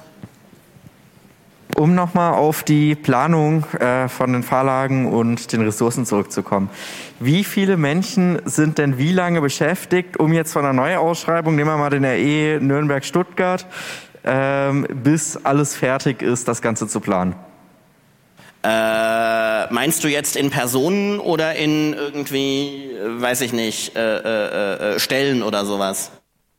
Um nochmal auf die Planung äh, von den Fahrlagen und den Ressourcen zurückzukommen. Wie viele Menschen sind denn wie lange beschäftigt, um jetzt von einer Neuausschreibung, nehmen wir mal den R E Nürnberg-Stuttgart, ähm, bis alles fertig ist, das Ganze zu planen? Äh, meinst du jetzt in Personen oder in irgendwie, weiß ich nicht, äh, äh, äh, Stellen oder sowas?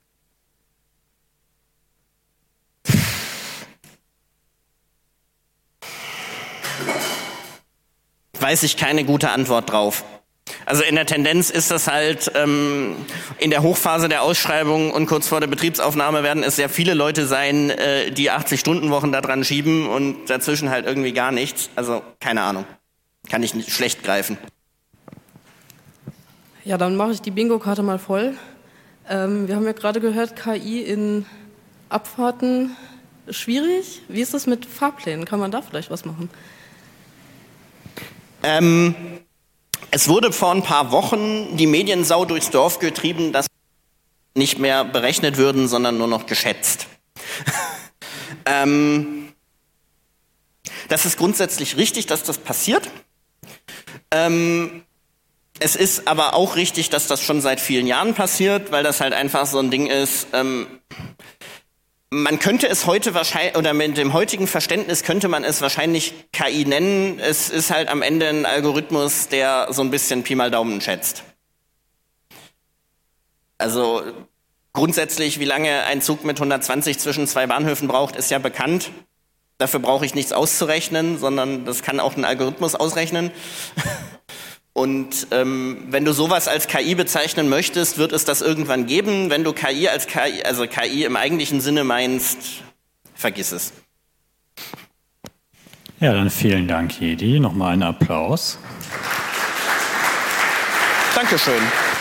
Weiß ich keine gute Antwort drauf. Also in der Tendenz ist das halt, ähm, in der Hochphase der Ausschreibung und kurz vor der Betriebsaufnahme werden es sehr viele Leute sein, äh, die achtzig-Stunden-Wochen da dran schieben und dazwischen halt irgendwie gar nichts. Also keine Ahnung. Kann ich nicht schlecht greifen. Ja, dann mache ich die Bingo-Karte mal voll. Ähm, wir haben ja gerade gehört, K I in Abfahrten schwierig. Wie ist das mit Fahrplänen? Kann man da vielleicht was machen? Ähm... Es wurde vor ein paar Wochen die Mediensau durchs Dorf getrieben, dass nicht mehr berechnet würden, sondern nur noch geschätzt. ähm, das ist grundsätzlich richtig, dass das passiert. Ähm, es ist aber auch richtig, dass das schon seit vielen Jahren passiert, weil das halt einfach so ein Ding ist. Ähm, Man könnte es heute wahrscheinlich, oder mit dem heutigen Verständnis könnte man es wahrscheinlich K I nennen. Es ist halt am Ende ein Algorithmus, der so ein bisschen Pi mal Daumen schätzt. Also grundsätzlich, wie lange ein Zug mit hundertzwanzig zwischen zwei Bahnhöfen braucht, ist ja bekannt. Dafür brauche ich nichts auszurechnen, sondern das kann auch ein Algorithmus ausrechnen. Und ähm, wenn du sowas als K I bezeichnen möchtest, wird es das irgendwann geben. Wenn du K I als K I, also K I im eigentlichen Sinne meinst, vergiss es. Ja, dann vielen Dank, Jedi. Nochmal einen Applaus. Dankeschön.